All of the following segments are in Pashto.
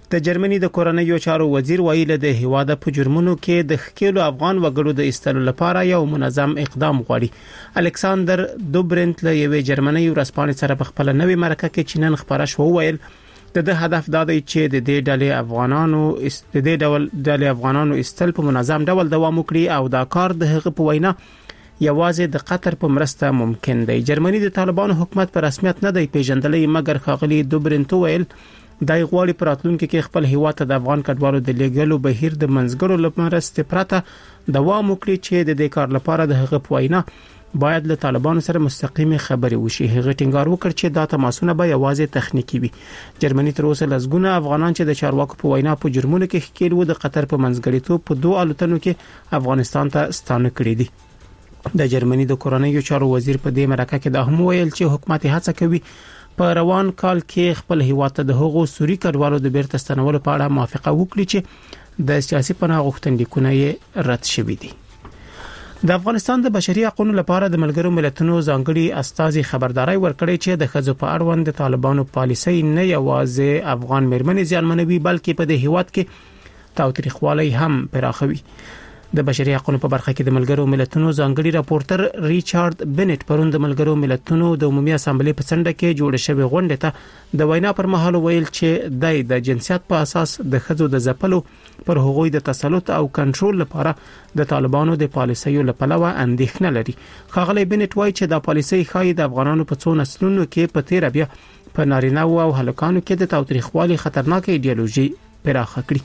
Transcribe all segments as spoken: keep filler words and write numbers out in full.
د جرمني د کورنیو چارو وزیر ویل د هیواد په جرمونو کې د خکېلو افغان وګړو د ایستلو لپاره یو منظم اقدام غواړي. الکساندر دوبرنت له یوې جرمني ورسپانې سره په خپل نوې مرکه کې چینن خبره شو ویل د د هدف دا دی چې د دې ډلې افغانانو است د دې ډول ډلې افغانانو استل په منظم ډول دوام وکړي او دا کار د هغه په وینا یوازې د قطر په مرسته ممکن دی. جرمني د طالبانو حکومت په رسمیت نه دی پیژندلې مګر خاغلی دوبرنت ویل دای غواړي پراتلونکو کې خپل هیواد ته د افغان کډوالو د لیګلو بهیر د منځګړو لپاره استپراته دوام وکړي چې د دې کار لپاره د هغه پوینا باید له طالبانو سره مستقیمه خبرې وشي. هغه ټینګار وکړ چې دا تماسونه به یوازې تخنیکی وي. جرمني تر اوسه لږونه افغانان چې د چارواکو په وینا په جرمونو کې ښکېل و د قطر په منځګړیتوب په دوه الوتنو کې افغانستان ته ستانه کړي دي. د جرمني د کورنیو چارو وزیر په دې مرکه کې دا هم ویل چې حکومت هڅه کوي په روان کال کې خپل هیواد ته د هغو سوري کډوالو د بیرته ستنولو په اړه موافقه وکړي چې د سیاسي پناه غوښتنلیکونه یې رد شوي دي. د افغانستان د بشري حقوقو لپاره د ملګرو ملتونو ځانګړي استازي خبرداري ورکړي چې د خځو په اړوند د طالبانو پالیسي نه یوازې افغان مېرمنې ځانمنوي بلکې په دې هیواد کې تاوتریخوالی هم پراخوي. د بشري حقوقو په برخه کې د ملګرو ملتونو ځانګړي راپورټر ریچارډ بنټ پرون د ملګرو ملتونو د عمومي اسامبلې په څنډه کې جوړ شوی غونډه ته د وینا پر مهال ویل چې دای د جنسیت په اساس د خځو د ځپلو پر هغوی د تسلط او کنټرول لپاره د طالبانو د پالیسیو لپاره اندېښنه لري. خاغلی بنټ وایي چې دا پالیسي خای د افغانانو په څو نسلونو کې په تیر بیا په نارینه او هلکانو کې د تاوتریخوالي خطرناک ایډیالوژي پراخه کړي.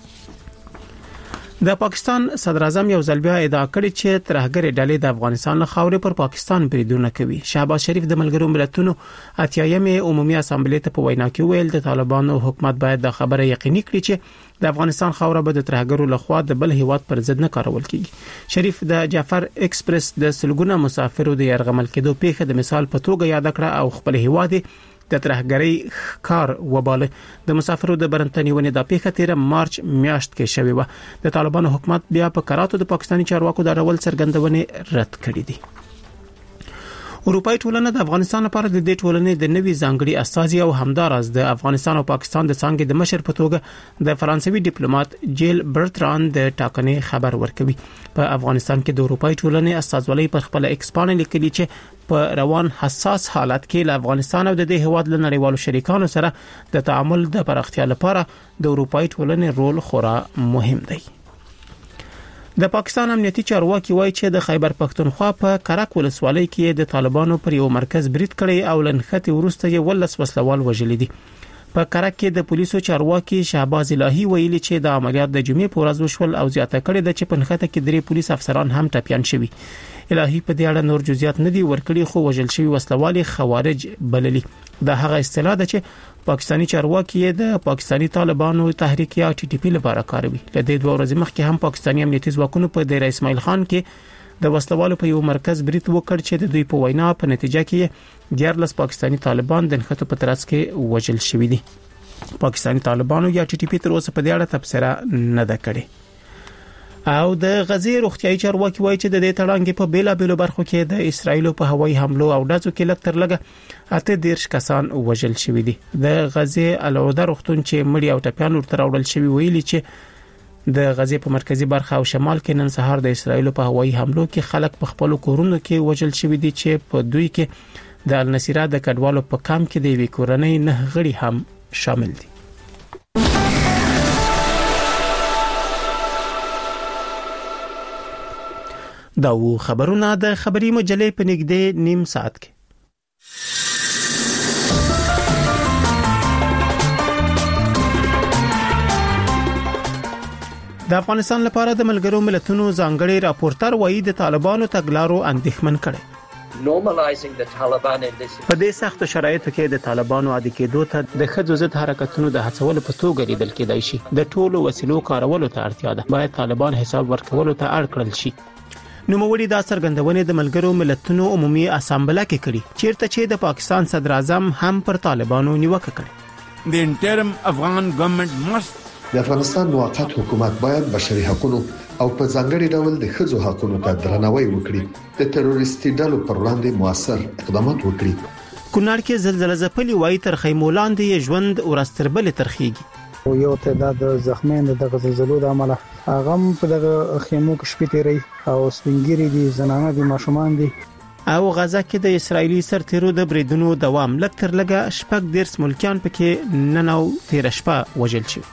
د پاکستان صدر اعظم یو ځل بیا ادعا کړې چې ترهګر ډلې د افغانستان له خاورې پر پاکستان بریدونه کوي. شهباز شریف د ملګرو ملتونو اتیایمې عمومي اسامبلې ته په وینا کې ویل د طالبانو حکومت باید د خبره یقیني کړي چې د افغانستان خاوره به د ترهګرو لخوا د بل هیواد پر ضد نه کارول کیږي. شریف د جعفر ایکسپریس د سلګونه مسافرو د يرغمل کېدو پیښه د مثال په توګه یاد کړه او خپل هیواد د ترهګرۍ کار وباله. د مسافرو د برنتنیونې د پیښه تیر مارچ میاشت کې شوې و. د طالبانو حکومت بیا په کراتو د پاکستاني چارواکو د ډول څرګندونې رد کړې دي. اروپای ټولنه د افغانستان لپاره د دې ټولنې د نوي ځانګړي استازي او همدارس د افغانستان او پاکستان د څنګه د مشر په توګه د فرانسوي ډیپلوماټ جیل برتران د ټاکنې خبر ورکوي. په افغانستان کې د اروپای ټولنې استازولۍ پر خپل ایکسپان لیکلي چې په روان حساس حالت کې له افغانستان او د دې هواد له نړیوالو شریکانو سره د تعامل د پراختیا لپاره د اروپای ټولنې رول خورا مهم دی. د پاکستان امنیتي چارواکي وایي چې د خیبر پښتونخوا په کرک ولسوالۍ کې د طالبانو پر یو مرکز برید کړی او لنخته ورسته یې ولس وسلوال وژلي دي. په کرک کې د پولیسو چارواکي شهباز الهی ویلي چې د عملیات د جمعې په ورځ وشول او زیاته کړي د چې په نخته کې درې پولیس افسران هم ټپيان شوي. الهی په دې اړه نور جزئیات نه دي ورکړي خو وژل شوی وسلوالي خوارج بللي. دا هغه اصطلاح ده چې پاکستانی چارواکي د پاکستانی طالبانو تحریک یا ټي ټي پی لپاره کاروي. له دې دوه ورځې مخکې هم پاکستانی امنیتي ځواکونو په ډیر اسماعیل خان کې د وسلوالو په یو مرکز برید وکړ چې د دوی په وینا په نتیجه کې دیارلس پاکستانی طالبان د نخته په ترڅ کې وژل شوي دي. پاکستانی طالبانو یا ټي ټي پی تر اوسه په دې اړه تبصره نه ده کړې. او د غزې روغتیايي چارواکي وایي چې د دې تړانګې په بیلا بیلو برخو کې د اسرایل په هوایي حملو او ډزو کې لږ تر لږه اته دیرش کسان وژل شوي دي. د غزې العوده روغتون چې مړي او ټپيان ورته راوړل شوي ویلي چې د غزې په مرکزی برخه او شمال کې نن سهار د اسرایل په هوایي حملو کې خلک په خپل کورونو کې وژل شوي دي چې په دوی کې د النصيره د کډوالو په کام کې د وی کورنۍ نه غړي هم شامل دي. دا و خبرونه د خبري مجلې په نږدې نیم ساعت کې. د افغانستان لپاره د ملګرو ملتونو ځانګړي راپورټر وایي د طالبانو تګلارو اندېښمن کړي. په دې سخت شرایطو کې د طالبانو عادي کېدو ته د ښځو ضد حرکتونو د هڅولو په توګه لیدل کېدای شي. د ټولو وسیلو کارولو ته اړتیا ده. باید طالبان حساب ورکولو ته اړ کړل شي. نو موړي دا څرګندونه د ملګرو ملتونو عمومي اسامبله کې کړي چیرته چې د پاکستان صدر اعظم هم پر طالبانو نیوکه کړي. The interim Afghan government must د افغانستان موقت حکومت باید بشري حقوقو او په ځانګړي ډول د ښځو حقوقو ته درناوی وکړي. د تروریستي ډلو پر وړاندې موثر اقدامات وکړي. کونړ کې زلزلہ ځپلي وای تر خیمولاندې ژوند ورستربل ترخیږي. او یو تعداد زخمیان د زلزلو د عمله هغه په دغه خیمو کې شپې تیري او سپینګری دي، زنانه دي، ماشومان دي. او غزا کې د اسرایلی سرتیرو د بریدونو دوام لکتر لګه شپږ دیرس ملکیان پکې ننو تیر شپه وژل شو.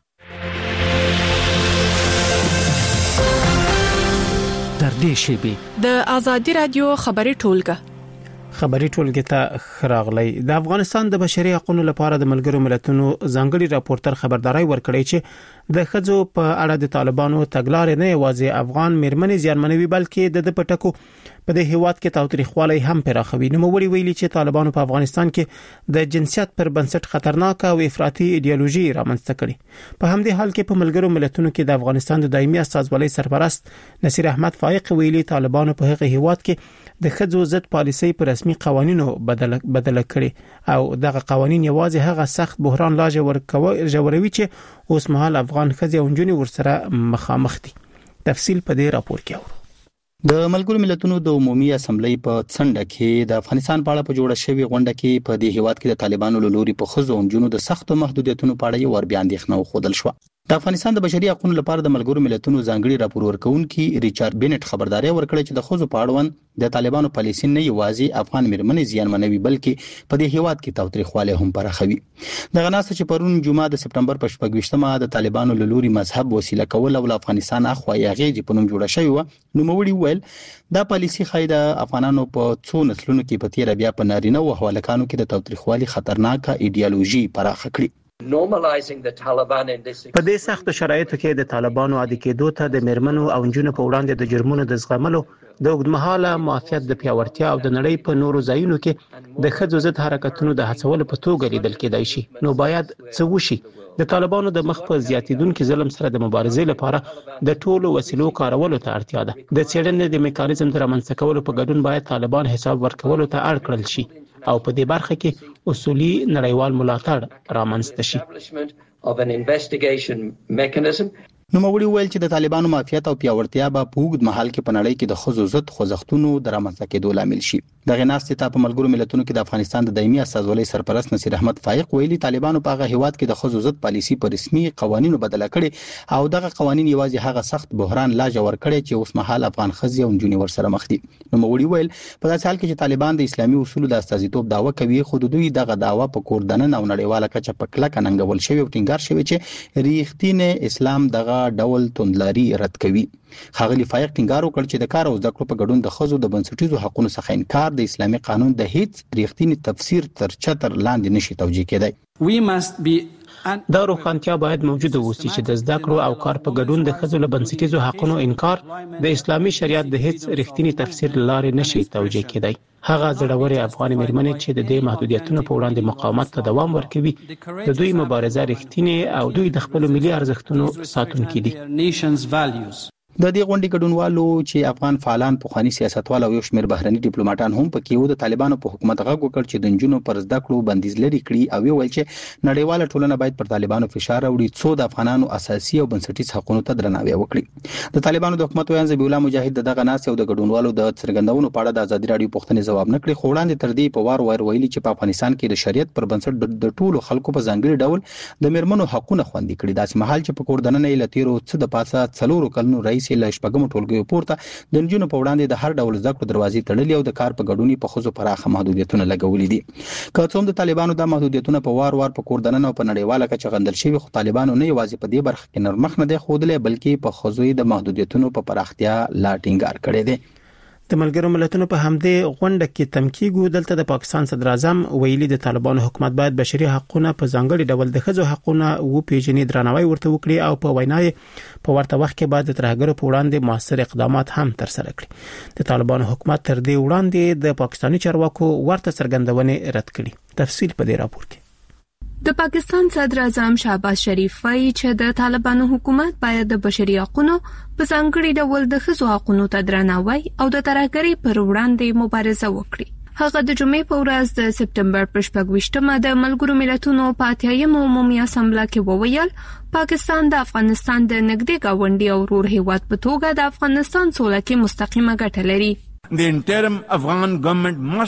در دې شیبي د ازادي رادیو خبري ټولګه خبري ټولګه ته خراغلی. د افغانستان د بشري حقوقو لپاره د ملګرو ملتونو ځانګړي راپورټر خبرداري ورکړی چې د خځو په اړه د طالبانو تګلارې نه یوازې افغان میرمنې زیانمنوي بلکې د پټکو په دې هیواد کې تاوتریخوالی هم پراخوي. نو وړي ویلي چې طالبانو په افغانستان کې د جنسیت پر بنسټ خطرناک او افراطي ایډیالوژي رامنځته کړي. په همدې حال کې په ملګرو ملتونو کې د افغانستان د دایمي استازولۍ سرپرست نصیر احمد فائق ویلي طالبانو په هغه هیواد کې د خځو ضد پالیسي پر رسمي قوانینو بدل بدل کړي او دغه قوانین یوازې هغه سخت بحران لا جوړوي چې اوس مهال افغان خځې او نجونې ورسره مخامخ دي. تفصیل په دې راپور کې اورو. د ملګرو ملتونو د عمومي اسمبلی په څنډه کې د افغانستان په اړه په جوړه شوی غونډه کې په دې هیواد کې د طالبانو له لوري په خځو او نجونو د سختو محدودیتونو په اړه یو ور بیان اندېښنه وښودل شو. د افغانستان د بشري حقوقو لپاره د ملګرو ملتونو ځانګړي راپور ورکونکي ریچارډ بینټ خبرداري ورکړه چې د خځو په اړوند د طالبانو پالیسي نه یوازې افغان میرمنې زیانمنوي بلکې په دې هیواد کې تاوتریخوالی هم پراخوي. د غناسه چې پرون جمعه د سپټمبر په شپږ ویشتمه د طالبانو له لوري مذهب وسیله کول او افغانستان اخوا یاغې په نوم جوړه شوی و، نو موړي ویل دا پالیسي خایده افغانانو په څو نسلونو کې په تیر بیا په نارینه او حوالکانو کې د تاوتریخوالی خطرناک ایډیالوژي پراخه کړي. په دې سخت شرایطو کې د طالبانو عادي کېدو ته د میرمنو او نجونو په وړاندې د جرمونو د زغملو د اوږدمهاله معافیت د پیاوړتیا او د نړۍ په نورو ځایونو کې د ښځو ضد حرکتونو د هڅولو په توګه لیدل کېدای شي. نو باید څه وشي؟ د طالبانو د مخ په زیاتیدونکو ظلم سره د مبارزې لپاره د ټولو وسیلو کارولو ته اړتیا ده. د څېړنې د میکانیزم د رامنځته کولو په ګډون باید طالبان حساب ورکولو ته اړ کړل شي او په دې برخه کې اصولي نړیوال ملاتړ رامنځته شي. نو موړي ویل چې د طالبانو معافیت او پیاوړتیا به په اوږد مهال کې په نړۍ کې د خځو ضد خوځښتونو د رامنځته کېدو لامل شي. د غناستې ته په ملګرو ملتونو کې د افغانستان د دایمي استازولۍ سرپرست نصیر احمد فائق ویلي طالبانو په هغه هیواد کې د خځو ضد پالیسي په رسمي قوانینو بدله کړي او دغه قوانین یوازې هغه سخت بحران لا جوړ کړي چې اوس مهال افغان خځې او نجونې ورسره مخ دي. نو موړي ویل په داسې حال کې چې طالبان د اسلامي اصولو د استازیتوب دعوه کوي، خو دوی دغه دعوه په کور دننه او نړیواله کچه په کلکه ننګول شوی او ټینګار شوی چې ریښتینی اسلام دغه ډول توندلاري رد کوي. خاغلی فائق ټینګار وکړ چې د کار او زده کړو په ګډون د خځو د بنسټیزو حقوقو څخه انکار د اسلامي قانون د هیڅ ریښتینی تفسیر تر چتر لاندې نشي توجیه کېدای. دا روښانتیا باید موجوده اوسي چې د زده کړو او کار په ګډون د خځو له بنسټیزو حقوقو انکار د اسلامي شریعت د هیڅ ریښتینی تفسیر لارې نشي توجیه کېدای. هغه زړورې افغان میرمنې چې د دې محدودیتونو په وړاندې مقاومت ته دوام ورکوي، د دوی مبارزه ریښتینې او دوی د خپل ملي ارزښتونو ساتونکي دي. د دې غونډې ګډونوالو چې افغان فعالان پخوانی سیاستوال او یو شمېر بهرني ډیپلوماټان هم پکې وو، د طالبانو په حکومت غږ وکړ چې د نجونو پر زده کړو بندیز لري کړي او ویل چې نړیواله ټولنه باید پر طالبانو فشار راوړي څو د افغانانو اساسي او بنسټیز حقوقو ته درناوی وکړي. د طالبانو د حکومت ویان ذبیح الله مجاهد دغه ناس او د ګډونوالو د څرګندونو په اړه د ازادي رادیو پوښتنې ځواب نه کړي، خو وړاندې تر دې په وار وار ویلي چې په افغانستان کې د شریعت پر بنسټ د ټولو خلکو په ځانګړي ډول د میرمنو حقوقونه خوندي کړي. داسې مهال چې په کور دننه یې لتیرو څه د پاسه څلورو کلونو رئیس له شپږم ټولګیو پورته د نجونو په وړاندې د هر ډول زده کړو دروازې تړلې او د کار په ګډون په خځو پراخه محدودیتونه لګولې دي. که څوم د طالبانو د محدودیتونه په وار وار په کور دننه او په نړیواله کچه غندل شوی، خو طالبانو نه یوازې په دې برخه کې نرمخ نه دی ښودلی بلکې په خځو د محدودیتونو په پراختیا لا ټینګار کړی دی. د ملګرو ملتونو په همدې غونډه کې تمکیګو دلته د پاکستان صدر اعظم ویلي د طالبانو حکومت باید بشري حقوقونه په ځانګړي ډول د ښځو حقوقونه و پیژني، درناوی ورته وکړي او په وینای په ورته وخت کې باید د ترهګرو په وړاندې موثر اقدامات هم تر سره کړي. د طالبانو حکومت تر دې وړاندې د پاکستاني چارواکو ورته څرګندونې رد کړي. تفصیل په دې راپور کې. د پاکستان صدر اعظم شهباز شریف وايي چې د طالبانو حکومت باید د بشري حقوقو په ځانګړي ډول د ښځو حقوقو ته درناوی او د ترهګرۍ پر وړاندې مبارزه وکړي. هغه د جمعې په ورځ د سپټمبر په شپږ ویشتمه د ملګرو ملتونو په اتیایم عمومي اسمبلی کې وویل پاکستان د افغانستان د نږدې ګاونډي او ورور هیواد په توګه د افغانستان سوله کې مستقیمه ګټه لري. The interim Afghan government must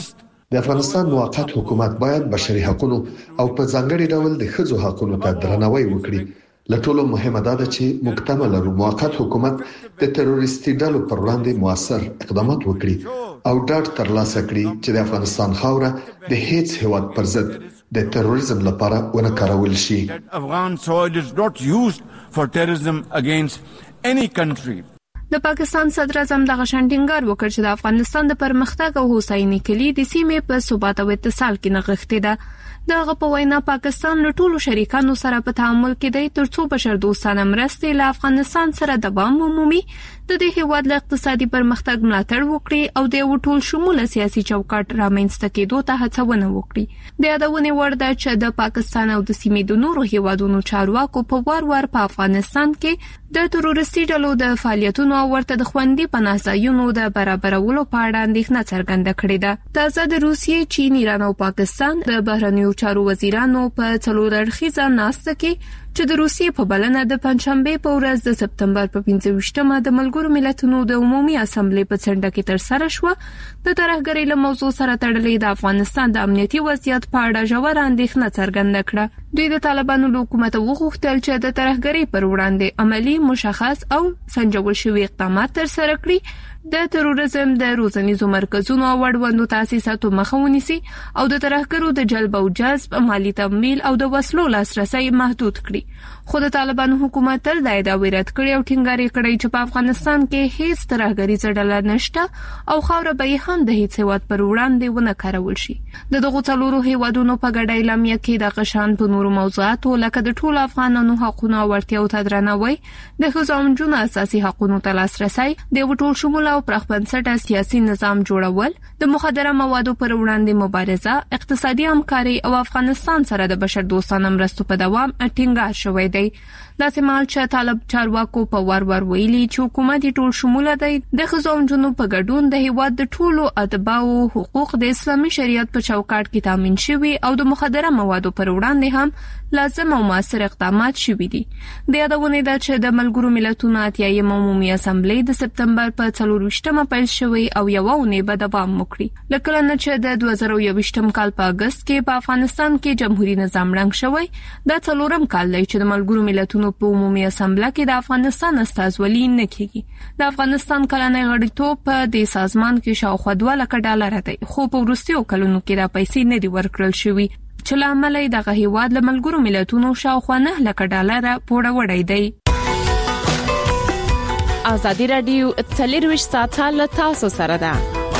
د افغانستان موقت حکومت باید بشري حقوقو او په ځانګړي ډول د ښځو حقوقو ته درناوی وکړي. لټولو مهمه ده چې مکتمل موقت حکومت د تروریستي ډلو پر وړاندې موثر اقدامات وکړي او ډاډ ترلاسه کړي چې د افغانستان خاوره د هیڅ هیواد پر ضد د تروریزم لپاره ونه کارول شي. Afghan soil is not used for terrorism against any country. د پاکستان صدر اعظم د غشنډینګار وکړ چې د افغانستان د پرمختګ او هوساینې کلي د سیمې په ثبات او اتصال کې نغښتې ده. دغه په وینا پاکستان له ټولو شریکانو سره په تعامل کې دی ترڅو بشر دوستانه مرستې له افغانستان سره دوام ومومي، د دې هیواد له اقتصادي پرمختګ ملاتړ وکړي او د یو ټول شموله سیاسي چوکاټ رامنځته کېدو ته هڅونه وکړي. د یادونې وړ ده چې د پاکستان او د سیمې د نورو هیوادونو چارواکو په وار وار په افغانستان کې د تروریستي ډلو د فعالیتونو او ورته د خوندي پناه ځایونو د برابرولو په اړه اندېښنه څرګنده کړې ده. تازه د روسیې، چین، ایران او پاکستان د بهرنیو چارو وزیرانو په څلور اړخیزه ناسته کې چې د روسیې په بلنه د پنځشنبه په ورځ د سپتمبر په پنځه ویشتمه د ملګرو ملتونو د عمومي اسامبلې په څنډه کې تر سره شو، د ترهګرۍ له موضوع سره تړلې د افغانستان د امنیتي وضعیت په اړه ژوره اندېښنه څرګنده کړه. دوی د طالبانو له حکومت وغوښتل چې د ترهګرۍ پر وړاندې عملی، مشخص او سنجول شوي اقدامات تر سره کړي، د تروریزم د روزنیزو مرکزونو او وړوندو تاسیساتو مخه ونیسي او د ترهګرو د جلب او جذب، مالی تمویل او د وسلو لاسرسي محدود کړي. خو د طالبانو حکومت تل د ادعا رد کړي او ټینګار کړي چې په افغانستان کې هیڅ ترهګریزه ډله نشته او خاوره به هم د هیڅ هیواد پر وړاندې ونه کارول شي. د دغو څلورو هیوادونو په ګډه اعلامیه کې د غشان په نورو موضوعاتو لکه د ټولو افغانانو حقوقو او اړتیاو ته درناوی، د ښځو او نجونو اساسي حقوقو ته لاسرسي، د ټول شموله او پراخ بنسټه سیاسي نظام جوړول، د مخدره موادو پر وړاندې مبارزه، اقتصادي همکاري او افغانستان سره د بشر دوستانه مرستو په دوام ټینګار شوی دی. داسې مهال چې طالب چارواکو په وار وار ویلي چې حکومت ټول شموله دی، د ښځو او نجونو په ګډون د هیواد د ټولو اتباعو حقوق د اسلامي شریعت په چوکاټ کې تامین شوي او د مخدره موادو پر وړاندې هم لازم او موثر اقدامات شوي دي. د یادونې ده چې د ملګرو ملتونو اتیایم عمومي اسامبلې د سپتمبر په څلور ویشتمه پیل شوی او یوه اونۍ به دوام وکړي. له کله نه چې د دوه زره یوویشتم کال په اګست کې په افغانستان کې جمهوریت نظام ړنګ شوی، دا څلورم کال دی چې د ملګرو ملتونو په عمومي اسامبله کې د افغانستان استازولي نه کیږي. د افغانستان کلنۍ غړیتوب په دې سازمان کې شاوخوا دوه لکه ډالر دی، خو په وروستیو کلونو کې دا پیسې نه دي ورکړل شوي چې له امله یې دغه هیواد له ملګرو ملتونو شاوخوا نه لکه ډالره پوروړی دی. ازادي راډیو څلرویشت ساعته له تاسو سره ده.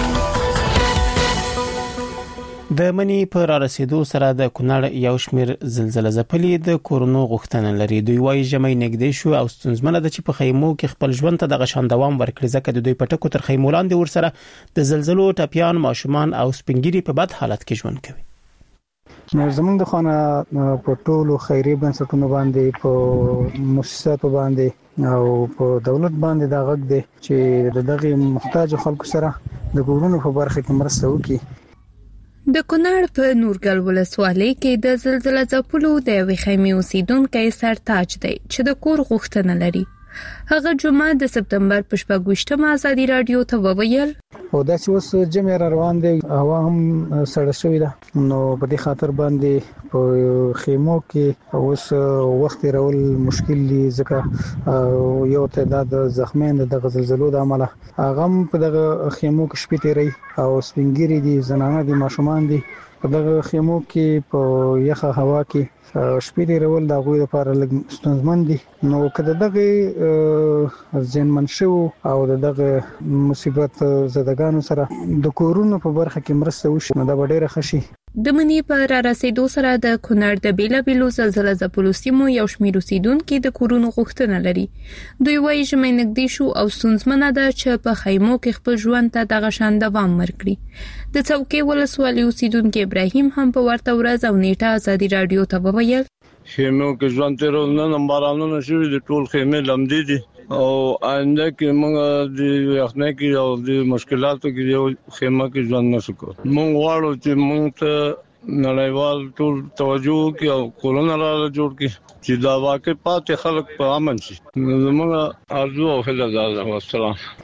د منی پر رسیدو سره د کونړ یو شمیر زلزلې ځپلې د کورونو غوښتنه لري. دوی وايي ژمي نږدې شو او ستونزمنه ده چې په خیمو کې خپل ژوند ته د غشان دوام ورکړي، ځکه د دوی پټکو تر خیمو لاندې ورسره د زلزلو ټپيان، ماشومان او سپینګيري په بد حالت کې ژوند کوي. نو زمونږ د خانه په ټولو خیري بنسټونو باندې، په مؤسساتو باندې او په دولت باندې دا غږ دی چې دغه محتاج خلکو سره د کورونو په برخه کې مرسته وکړي. د کونړ په نورګل ولسوالۍ کې د زلزلې ځپلو د یوې خیمې اوسیدونکو سرتاج دی چې د کور غوښتنه لري. هغه جمعه د سپتمبر په شپږ ویشتمه ازادي رادیو ته وویل او دا چې اوس جمع را روان دی، هوا هم سړه شوې ده، نو په دې خاطر باندې په خیمو کې اوس وخت راول مشکل دي، ځکه یو تعداد زخمیان د زلزلو د عمله هغه په دغه خیمو کې شپې تیري او سپینګيري دي، زنانه دي، ماشومان دي په دغه خیمو کې په یخه هوا کې شپې دی رول دا غوي لپاره لږ ستونزمن دي. نو کله دغه ځینمن شو او دغه مصیبت زدګانو سره د کورونو په برخه کې مرسته وشي، نو دا ډیره خشي. د منی په را رسیدو سره د کونړ د بیلابیلو زلزلې ځپلو سیمو یو شمېر اوسیدونکو د کورونو غوښتنه لري. دوی وايي ژمي نږدې شو او ستونزمنه ده چې په خیمو کې خپل ژوند ته د غشان دوام ورکړي. د څوکۍ ولسوالۍ اوسیدونکو ابراهیم هم په ورته ورځ او نیټه ازادي رادیو ته وویل خیمو کې ژوند تیرول نه بارانونه شوي دي، ټول خیمې لمدې دي او آینده کې موږ د یخنۍ کې او د مشکلاتو کې یو خیمه کې ژوند نشو کوو. موږ غواړو چې موږ ته نړیوال ټول توجه کوي او کولونه را جوړ کړي چې دا واقع پاتې خلک په امن شي. موږ ارزو او هله ده. والسلام.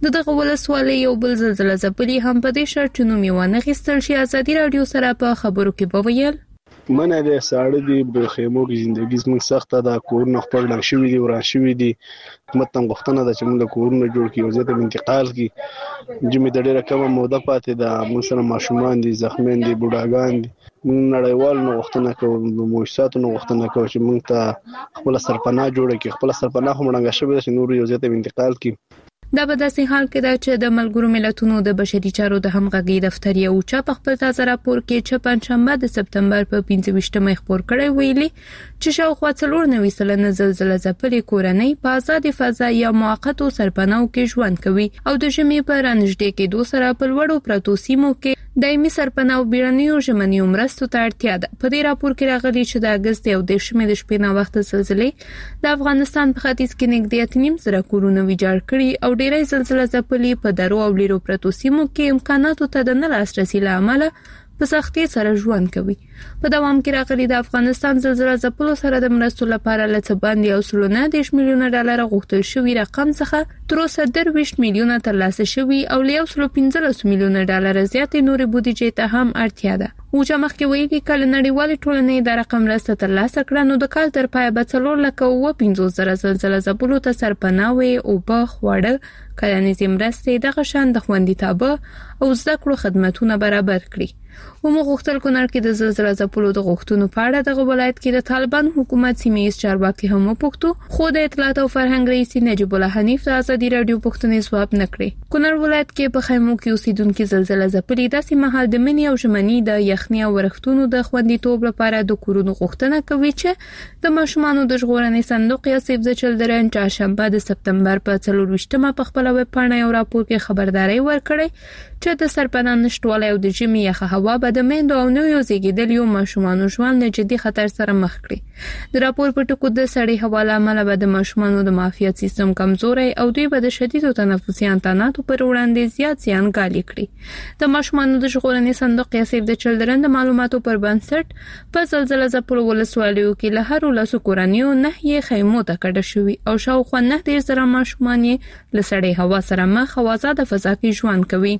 دغه ولسوالۍ یو بل زلزلہ ځپلي هم په دې شرط چې نوم یې ونه غوښتل شي. ازادي رادیو سره په خبرو کې وویل منه د ساړه دی په خیمو کې ژوندۍ زموږ سخته ده، کورونه خپل ډنګ شوي دي، وران شوي دي. حکومت هم غوښتنه ده چې موږ کورونه جوړ کړي او زه ته انتقال کړي. جمعې د ډېره کمه موده پاتې ده، موږ سره ماشومان دي، زخمیان دي، بوډاګان دي. موږ نړیوال نو غوښتنه کوو، د مؤسساتو نو غوښتنه کوو چې موږ ته خپل سرپناه جوړ کړي. خپل سرپناه هم ډنګ شوي ده چې نور یو ځای ته انتقال کړي. دا په داسې حال کې ده چې د ملګرو ملتونو د بشري چارو د همغږي دفتر یو چا په خپل تازه راپور کې چې پنځشنبه د سپتمبر په پنځه ویشتمه خبر کړی ویلي چې شاوخوا څلور نوي سلنه زلزلہ ځپلې کورنۍ په آزاد فضا یا موقتو سرپناو کې ژوند کوي او د ژمي په رانږدې کېدو سره په لوړو پرتو سیمو کې دایمي سرپناو بیړنیو ژمنیو مرستو ته اړتیا ده. په دې راپور کې راغلي چې د اگست یو دیرشمې د شپې نه وخت زلزلې د افغانستان په ختیځ کې نږدې اته نیم زره کورونه ویجاړ کړي او ډېری زلزلہ ځپلي په درو او لیرو پرتو سیمو کې امکاناتو ته د نه لاسرسي له امله په سختۍ سره ژوند کوي. په دوام کې راغلي د افغانستان زلزلہ ځپلو سره د مرستو لپاره لڅ باندې او سلونه دیش میلیونه ډالر غوښتل شوی رقم څخه تر اوسه درویش میلیونه ترلاسه شوی او له سل پنځلس میلیونه ډالر زیاتې نورې بودیجې ته هم اړتیا ده. اوجه مخکې ویلي کله نړیوال ټولنې د رقم مرسته ترلاسه کړه نو د کال تر پای به څلور لکه او پنځوس زره زلزلہ ځپلو ته سرپناه او په خواړه کلنیزي مرستې دغه شان د خوندیتابه او زده کړو خدماتونه برابر کړي. ومو غوښتل کونړ کې د زلزلہ ځپلو د غوښتنو په اړه دغه ولایت کې د طالبان حکومت سیمه‌ییز چارواکي هم وپوښتو خو د اطلاعات او فرهنګ رئیس نجیب الله حنیف د ازادي رادیو پوښتنې ځواب نه کړی. کونړ ولایت کې په خیمو کې اوسیدونکو زلزلہ ځپلي داسې مهال د منی او ژمنی د یخنۍ او ورښتونو د خوندیتوب لپاره د کورونو غوښتنه کوي چې د ماشومانو د ژغورنې صندوق یا سیف د چلډرن چهارشنبه د سپتمبر په څلور ویشتمه په خپل ویب پاڼه یو راپور کې خبرداري ورکړې چې د سرپناه نشټوالی او د ژمي یخه هوا به د میندو او نویو زیږیدلیو ماشومانو ژوند له جدي خطر سره مخ کړي. د راپور په ټکو د سړې هوا له امله به د ماشومانو د معافیت سیستم کمزوری او دوی به د شدیدو تنفسي انتاناتو پر وړاندې زیات زیان ګالي کړي. د ماشومانو د ژغورنې صندوق یا سیف د چلډرن د معلوماتو پر بنسټ په زلزلہ ځپلو ولسوالیو کې له هر لاسو کورنیو نه یې خیمو ته کډه شوي او شاوخوا نه ډیر زره ماشومان یې له سړې هوا سره مخ او آزاد فضا کې ژوند کوي.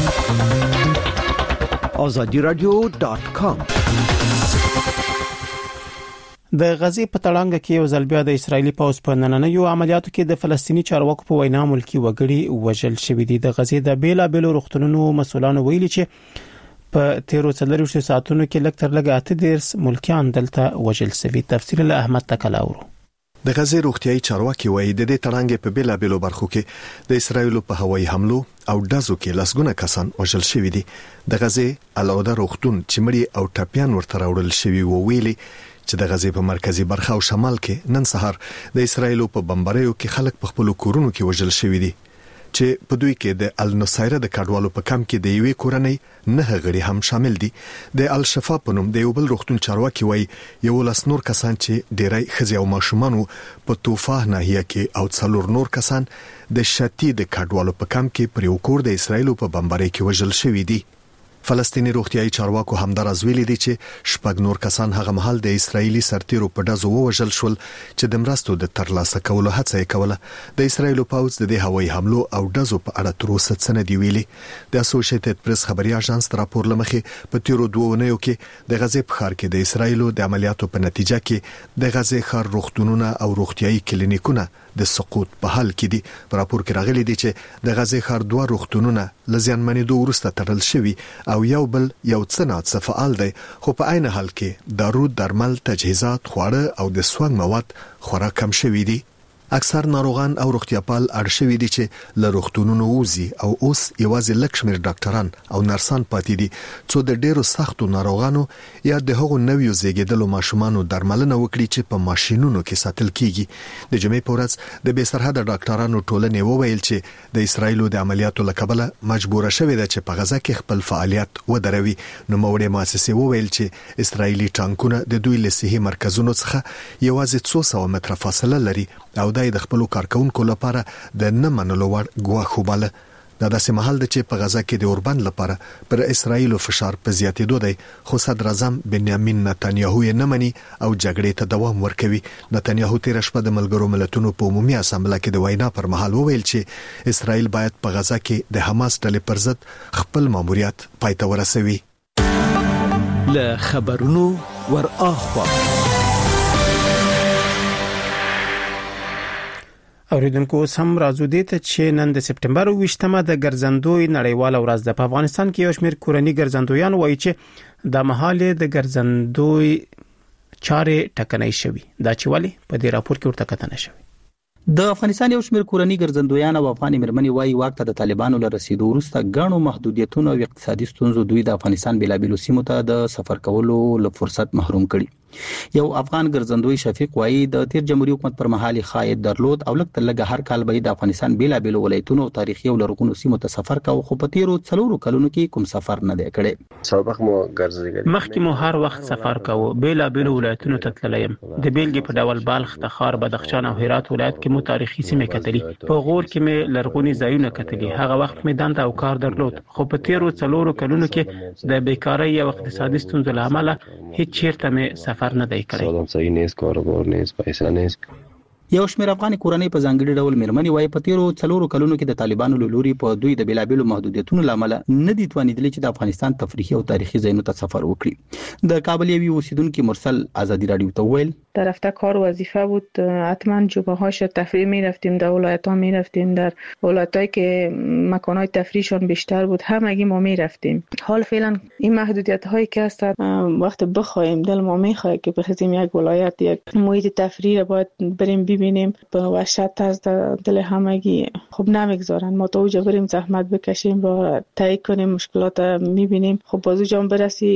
آزادی رادیو ډاٹ کام د غزې په تړانګ کې یو ځل بیا د اسرایلی پوځ په نننیو عملیاتو کې د فلسطینی چارواکو په وینا ملکی وګړي وژل شوی دي. د غزې د بیلا بیلو روغتونونو مسولانو ویلي چې په تیرو څلورویشتو ساعتونو کې لږ تر لږه اته دیرس ملکیان دلته وژل شوي. تفصیل له احمد تکلاورو. د غزې روغتيایي چارواکي وایي د دې تړانګ په بیلا بیلو برخو کې د اسرایل په هوایي حملو او دازو کې لسګونه کسان وژل شوي دي. د غزې العوده روغتون چې مړي او ټپيان ورته راوړل شوي وو ویلي چې د غزې په مرکزی برخه او شمال کې نن سهار د اسرایل په بمباریو کې خلک په خپل کورونو کې وژل شوي دي چې په دوی کې د النصيره د کډوالو په کم کې د یوې کورنۍ نه غړي هم شامل دي. د الشفا په نوم د یو بل روغتون چارواکي وایي یو لاس نور کسان چې ډیری خزي او ماشومان په توفه ناحیه کې او څلور نور کسان د شتی د کډوالو په کم کې پر یو کور د اسرایل په بمباری کې وژل شوي دي. فلسطینی روغتيایي چارواکو همدارز ویلي دي چې شپږ نور کسان هغه مهال د اسرایلی سرتیرو په دازو وژل شول چې د مرستو د ترلاسه کولو هڅه یې کوله. د اسرایل پوځ د دې هوایي حملو او دازو په اړه تر اوسه څه نه دی ویلي. د اسوسییټډ پریس خبري اژانس راپور لمخې په تیرو دوه ونیو کې د غزې په ښار کې د اسرایل د عملیاتو په نتیجه کې د غزې ښار روغتونونه او روغتيایي کلینیکونه د سقوط په حال کې دي. په راپور کې راغلي دي چې د غزې ښار دوه روغتونونه لزیانمنېدو وروسته تړل شوي او یو بل یو څه نه فعال دی خو په عین حال کې دارو درمل تجهیزات خواړه او د سوانګ مواد خورا کم شوي دي. اکثر ناروغان او روغتیاپال اړ شوي دي چې له روغتونونو وځي او اوس یوازې لږ شمېر ډاکټران او نرسان پاتې دي څو د ډیرو سختو ناروغانو یا د هغو نویو زیږیدلو ماشومانو درملنه وکړي چې په ماشينونو کې ساتل کیږي. د جمعې په ورځ د بې سرحده ډاکټرانو ټولنې وویل چې د اسرایل د عملیاتو لکبله مجبوره شوې ده چې په غزه کې خپل فعالیت ودروي. نو موړې مؤسسې وویل چې اسرایلی ټانکونه د دوی له صحي مرکزونو څخه یوازې څو سو متره فاصله لري او د خپل کارکونکو لپاره د نه منلو وړ ګواښ وباله. دا داسې مهال د چې په غزا کې د اوربند لپاره پر اسرایل فشار په زیاتېدو دی، خو صدر اعظم بنیامین نتنیاهو یې نه مني او جګړې ته دوام ورکوي. نتنیاهو تیر شپه د ملګرو ملتونو په عمومي اسامبله کې د وینا پر مهال وویل چې اسرایل باید په غزا کې د حماس ډلې پر ضد خپل ماموریت پای ته ورسوي. له خبرونو ور اخوا اوریدونکو سم راځو دې ته چې نن د سپټمبر ویشتمه د ګرځندوی نړیواله ورځ ده. په افغانستان کې یو شمېر کورني ګرځندویان وایي چې د مهاله د ګرځندوی چارې ټکنۍ شوي. دا چې ولې په دې راپور کې ورته کتنه شوی. د افغانستان یو شمېر کورني ګرځندویان او افغان مرمنې وایي واک ته د طالبانو له رسیدو وروسته غاڼو محدودیتونو او اقتصادي ستونزو دوی د افغانستان بلابلو سیمو ته د سفر کولو له فرصت محروم کړي. یو افغان ګرځندوی شفیق وایي د تیر جمهوریت حکومت پر مهال خاید درلود او لکه لګه هر کال به د افغانستان بلابلو ولایتونو او تاریخي او لرغونو سیمو ته سفر کاوه، خو په تیرو څلورو کلونو کې کوم سفر نه دی کړی. سابق مو ګرځېږي مخکې مو هر وخت سفر کاوه، بلابلو ولایتونو ته تللم. د بیلګې په ډول بالخ، تخار، بدخشان او هرات ولایت کې مو تاریخي سیمې کتلې. په غور کې مې لرغوني ځایونه کتلې. هغه وخت مې دند او کار درلود، خو په تیرو څلورو کلونو کې د بیکاری او اقتصادي ستونزو له امله هیڅ چیرته مې سفر نه دی کړی. صحیح نیست، کاروبار نیست، پیسې نیست. یو شمېر افغان کورنۍ په ځانګړي ډول مرمنې وایي په تیرو څلورو کلونو کې د طالبانو له لوري په دوی د بلابلو محدودیتونو لامل نه دي توانیدلې چې د افغانستان تفریحي او تاریخي ځایونو ته سفر وکړي. د کابل یوې اوسیدونکو مرسل آزادی رادیو ته ویل در رفته کار وظیفه بود، حتما جمعه‌هاش تفریح می‌رفتیم، در ولایت‌ها می‌رفتیم، در ولایت‌هایی که مکان‌های تفریحشون بیشتر بود همگی ما می‌رفتیم. حال فعلا این محدودیت‌هایی که هست وقت بخوایم دل ما می‌خواد که بخوایم یک ولایت یک محیط تفریح باید بریم ببینیم، به وحشت از دل همگی خب نمیگذارن ما تا اونجا بریم زحمت بکشیم و تایید کنیم مشکلات می‌بینیم. خب بازو جام برسی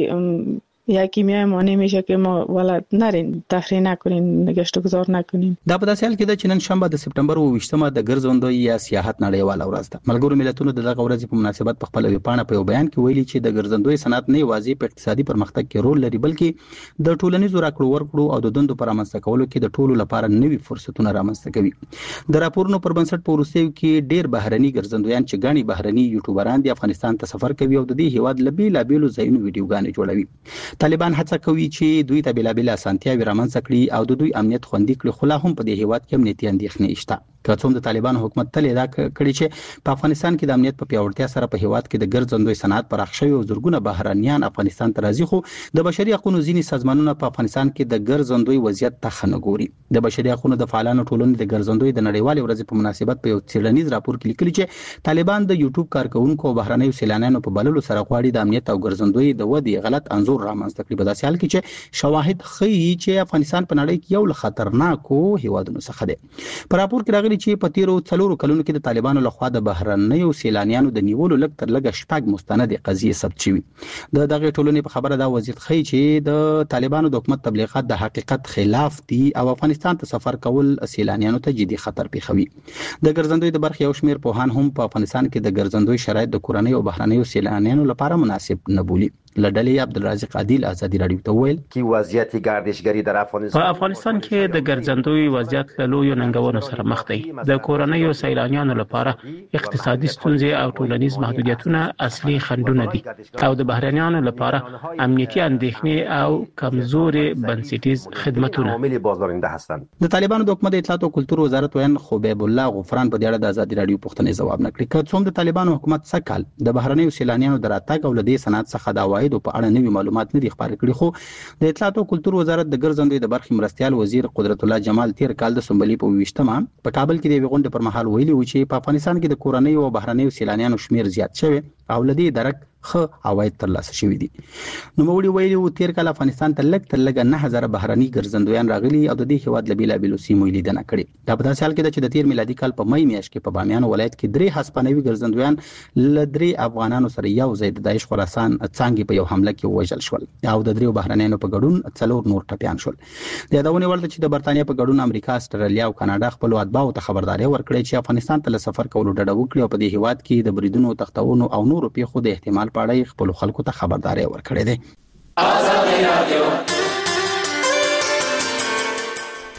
یکی میای مانع میشه که ما ولادت نرین تفریح نکنین، نگشت و گذار نکنین. دا په داسې حال کې ده چې نن شنبه د سپټمبر اوویشتمه د ګرځندوی یا سیاحت نړیواله ورځ ده. ملګرو ملتونو د دغه ورځې په مناسبت په خپل ویبپاڼه په یو بیان کې ویلي چې د ګرځندوی صنعت نه یوازې په اقتصادي پرمختګ کې رول لري بلکې د ټولنیزو راکړو ورکړو او د دندو پر رامنځته کولو کې د ټولو لپاره نوي فرصتونه رامنځته کوي. د راپورونو پر بنسټ په وروستیو کې ډېر بهرني ګرځندویان چې غني بهرني یوټیوبران د افغانستان ته سفر کوي او د دې هیواد لبي لابلو ځایونو ویډیوګانې جوړوي. طالبان هڅه کوي چې دوی ته بلابل اسانتیاوي رامنځته کړي او د دوی امنیت خوندي کړي، خو لا هم په دې هیواد کې امنیتي اندېښنې شته. که څوم د طالبان حکومت تل دا کړی چې په افغانستان کې د امنیت په پیاوړتیا سره په هیواد کې د ګرځندوی صنعت پراخ شوی او زورګونه بهرانيان افغانستان ته راځي، خو د بشري حقوقو ځینې سازمانونه په افغانستان کې د ګرځندوی وضعیت ته خنه ګوري. د بشري حقوقو د فعالانو ټولنې د ګرځندوی د نړیوالې ورځې په مناسبت په یو څېړنیز راپور کې لیکلي چې طالبان د یوټیوب کارکونکو او بهرانيو سیلانیانو په بللو سره غواړي د امنیت او ګرځندوی د ودې غلط انزور رامنځته کړي. په داسې حال کې چې شواهد ښیي چې افغانستان په نړۍ کې یو له خطرناکو هیوادونو څخه دی. په راپور کې راغلي چې په تیرو څلورو کلونو کې د طالبانو لخوا د بهرنیو سیلانیانو د نیولو لږ تر لږه شپږ مستند قضیې ثبت شوي. د دغه ټولنې په خبره دا وضعیت ښیي چې د طالبانو د حکومت تبلیغات د حقیقت خلاف دي او افغانستان ته سفر کول سیلانیانو ته جدي خطر پیښوي. د ګرځندوی د برخې یو شمېر پوهان هم په افغانستان کې د ګرځندوی شرایط د کورنۍ او بهرنیو سیلانیانو لپاره مناسب نه بولي. لډلې عبدالرازق عادل آزادی رادیو ته ویل کی وضعیت گردشگری در افغانستان په افغانستان کې د ګرځندوی وضعیت له لویو ننګونو سره مخ دی. د کورنۍ او سیلانیانو لپاره اقتصادي ستونزې او ټولنیز محدودیتونه اصلي خنډونه دي او د بهرنیانو لپاره امنیتي اندېښنې او کمزوري بنسټیز خدماتونه عامل بازارنده هستند. د طالبانو د حکومت اطلاعات او کلتور وزارت وین خبیب الله غفران په دې اړه د آزادی رادیو پوښتنې ځواب نکړي. که څوم د طالبانو حکومت سکهال د بهرنیو سیلانیانو د راتګ او لدې صنعت څخه د عواید په اړه نوي معلومات نه دي خبرې کړي، خو د اطلاعات او کلتور وزارت د ګرځندوی د برخې مرستيال وزیر قدرت الله جمال تیر کال د سنبلې په ویشتمه په کابل کې د غونډې پر مهال ویلي و چې په افغانستان کې د کورنۍ او بهرنیو سیلانیانو شمیر زیات شوی او لدې درک خه عواید ترلاسه شوي دي. نو موږ ویلي و تیر کال افغانستان ته لږ تر لږه نه هزار بهرني ګرځندویان راغلي او د دې هیواد لبي لابلو سیمو لیدنه کړې. دا په داسې حال کې ده چې د تیر میلادي کال په مې میاشت کې په بامیان ولایت کې درې هسپانوي ګرځندویان ل درې افغانانو سره یو ځای د داعش خراسان څنګه په یو حمله کې وژل شول او د درې بهرنیانو په ګډون څلور نور ټپيان شول. د یادونه ولته چې د برتانیا په ګډون امریکا، استرالیا او کاناډا خپل اتباعو ته خبرداري ورکړې چې افغانستان ته سفر کولو ډډه وکړي او په دې هیواد کې د بریدونو، تختونو او نورو پیښو د احتمال په اړه خپل خلکو ته خبرداري ورکړې ده.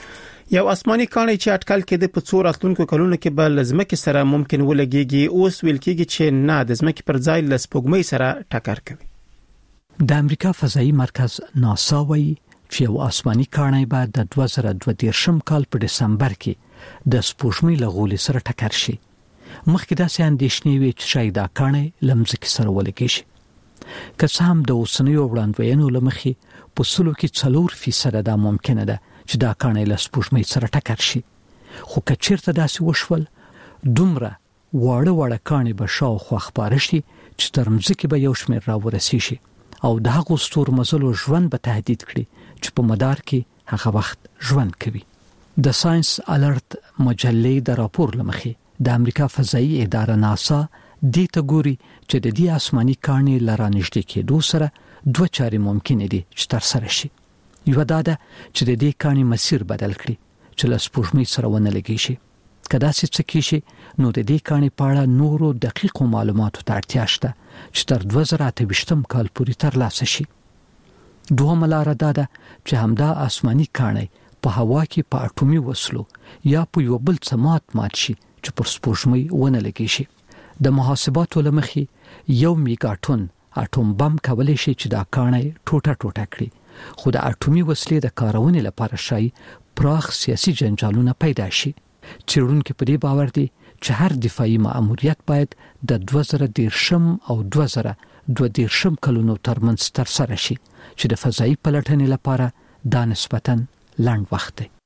یو آسماني کاڼی چې اټکل کېده په څو راتلونکو کلونو کې به لزمکه سره ممکن ولګيږي اوس ویل کېږي چې نه د زمکه پر ځای لسپوږمۍ سره ټکر کوي. د امریکا فضائي مرکز ناسا وایي چې یو آسماني کاڼی به د دوه زره دوه دیرشم کال په دسمبر کې د سپوږمۍ له غولي سره ټکر شي. مخکې داسې اندېښنې وي چې شاید دا کاڼی لمزکه سره ولګي شي. که څه هم د اوسنیو وړاندوینو لمخې په سلو کې څلور فیصد دا ممکنه ده چې دا کاڼی له سپوږمۍ سره ټکر شي. خو که چیرته داسې وشول دومره واړه واړه کاڼي به شاوخوا خپاره شي چې تر مځکې به یو شمېر راورسي شي او د هغو ستورمزلو ژوند به تهدید کړي چې په مدار کې هغه وخت ژوند کوي. د ساينس الرټ مجلې د راپور لمخې د امریکا فضائي اداره ناسا دې ته ګوري چې د دې آسماني کاڼي لرانږدې کېدو سره دوه چارې ممکن دي چې تر سره شي. یو دا ده چې د دې کاڼي مسیر بدل کړي چې له سپوږمۍ سره ونه لګي شي. کدا چې څه کیږي نو د دې کاڼي په اړه نورو دقیقو معلوماتو ته اړتیا شته چې تر دوه زره اته ویشتم کال پورې ترلاسه شي. دوهمه لار دا ده چې همدا آسماني کاڼي په هوا کې په اټومي وسلو یا په یو بل څه مات مات شي چې پر سپوږمۍ ونه لګي شي. د محاسباتو لمخې یو میګاټون اټوم بم کولای شي چې دا کاڼي ټوټه ټوټه کړي. خو د اټومي وسلې د کارونې لپاره شای پراخ سیاسي جنجالونه پیدا شي. چیرونکو په دې باور دي چې هر دفاعي مأموریت باید د دوه زره دیرشم او دوه زره دوه دیرشم کلونو ترمنځ تر سره شي چې د فضائي پلټنې لپاره دا نسبتاً لنډ وخت دی.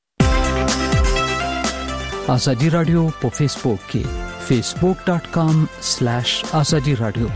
آزادی رادیو په فیسبوک کې facebook dot com slash azadi radio.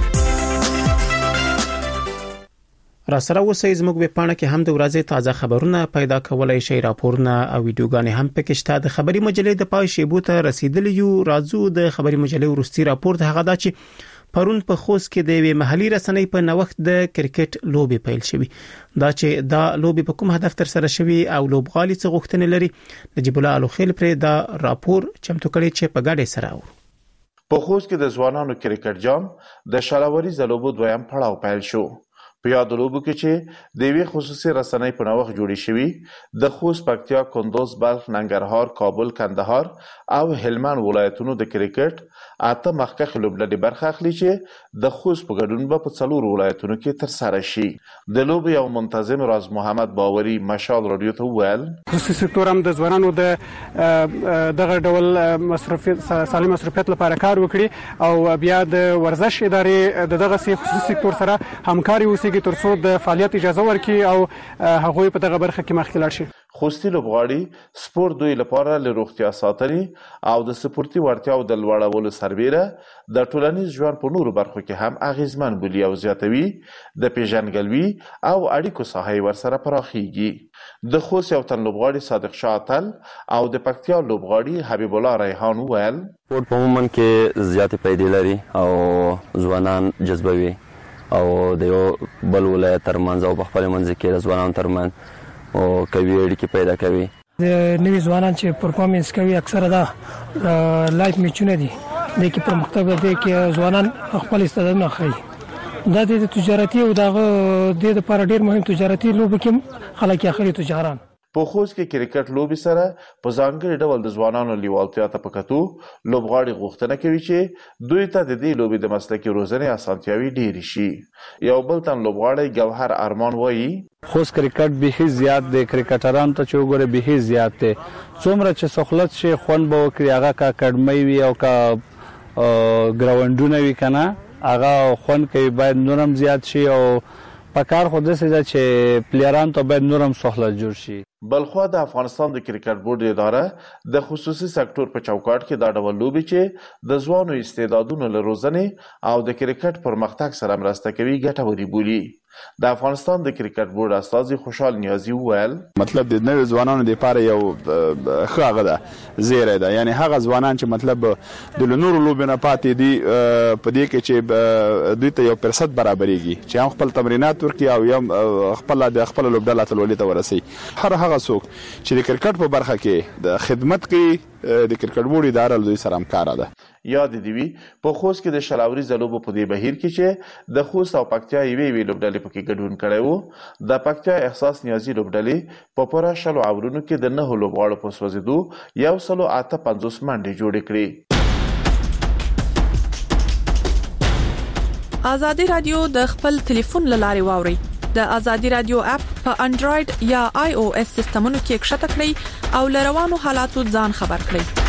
را سره اوسئ زموږ په پاڼه کې هم د ورځې تازه خبرونه پیدا کولای شئ، راپورونه او ویډیوګانې هم پکې شته. د خبري مجلې د پای شیبو ته رسیدلی یو. راځو د خبري مجلې ورستي راپور ته هغه دا چې پرون په خوست کې د یوې محلي رسنۍ په نوښت د کرکټ لوبي پیل شوی. دا چې دا لوبي په کوم هدف تر سره شوی او لوبغالي څه غوښتنې لري نجیب الله الوخیل پر دا راپور چمتو کړی چې په ګډه سره و. په خوست کې د ځوانانو کرکټ جام د شالاوري زلوبو دویم پړاو پیل شو. په یاد لوبو کې چې د وی خصوصي رسنۍ په نوښت جوړی شوی د خوست، پکتیا، کندوز، بلخ، ننګرهار، کابل، کندهار او هلمند ولایتونو د کرکټ اته مخکخ لوبډلې برخه اخلي چې د خوست په ګډون به په څلور ولایتونو کې تر سره شي. د لوبي یو منتظم راز محمد باوري مشال رادیو ته ویل خصوصي سکتور هم د ځوانانو د دغه ډول مصرفي سالم مصرفیت لپاره کار وکړي او بیا د ورزش ادارې دغه خصوصي سکتور سره همکاري وکړي ترڅو د فعالیت اجازه ورکړي او هغوی په دغه برخه کې مخکې لاړ شي. خوستي لوبغاړي سپورت دوی لپاره له روغتیا ساتنې او د سپورتي وړتیاو د لوړولو سربیره د ټولنیز ژوند په نورو برخو کې هم اغیزمن بولي او زیاتوي. د پیژنګلوي او اړیکو ساحه ورسره پراخیږي. د خوست یو تن لوبغاړي صادق شاه اتل او د پکتیا لوبغاړي حبیب الله ریحان ویل سپورت په عموما کې زیاتې پیدې لري او ځوانان جذبوي او د یو بل ولایت ترمنځ او په خپل منځ کې د ځوانانو ترمنځ او کوي اړیکې پیدا کوي. د نوي ځوانان چې پرفارمنس کوي اکثره دا لایف میچونه دي د کې پر مختلف دي کې ځوانان خپل استعدادونه ښيي. دا د تجارتي او دغه د لپاره ډیر مهم تجارتي لوبه کې خلک اخلي تجاران. په خوست کې کرکټ لوبي سره په ځانګړي ډول د ځوانانو لیوالتیا ته پکاتو لوبغاړي غوښتنه کوي چې دوی ته د دې لوبي د مسلکي روزنې اسانتیاوي ډېری شي. یو بل تن لوبغاړي ګوهر ارمان وایي خوست کرکټ به زیات د کرکټرانو ته چې وګوره به زیات دی. څومره چې سہولت شي خون به وکړي هغه کا اکیډمي وي او کا ګراوندونه وي کنه هغه خون کوي باید نورم زیات شي او پکار خو داسې ده چې پلیران ته باید نورم سہولت جوړ شي. بلخوا د افغانستان د کرکټ بورډ اداره د خصوصي سکتور په چوکاټ کې دا ډول لوبي چې د ځوانو استعدادونو له روزنې او د کرکټ پرمختګ سره مرسته کوي ګټوري بولي. د افغانستان د کرکټ بورډ استاذ خوشحال نیازی ویل مطلب د نوې ځوانانو لپاره یو ښه هغه ده زیری ده، یعنی هغه ځوانان چې مطلب د نورو لوبو نه پاتې دي په دې کې چې دوی ته یو فرصت برابرېږي چې هم خپل تمرینات ورکړي او هم خپل د خپل لوبډله اتلولۍ ته ورسي. هر هغه څوک چې د کرکټ په برخه کې د خدمت کوي د کرکټ بورډ اداره له دوی سره همکاره ده. یاد دی وی په خوست کې د شلاوري زلوبو په دې بهیر کې چې د خوست او پکتیا یوې وی لوبډلې پکې ګډون کړي وو. د پکتیا احساس نیازي لوبډلې په پوره شلو اورونو کې د نه لوبغاړو په سوځېدو یو سلو اته پنځوس منډې جوړې کړې. ازادي رادیو د خپل ټلیفون لارې واوري. د ازادي رادیو اپ په انډراید یا آی او اس سیستمونو کې ښکته کړئ او لروانو حالاتو ځان خبر کړئ.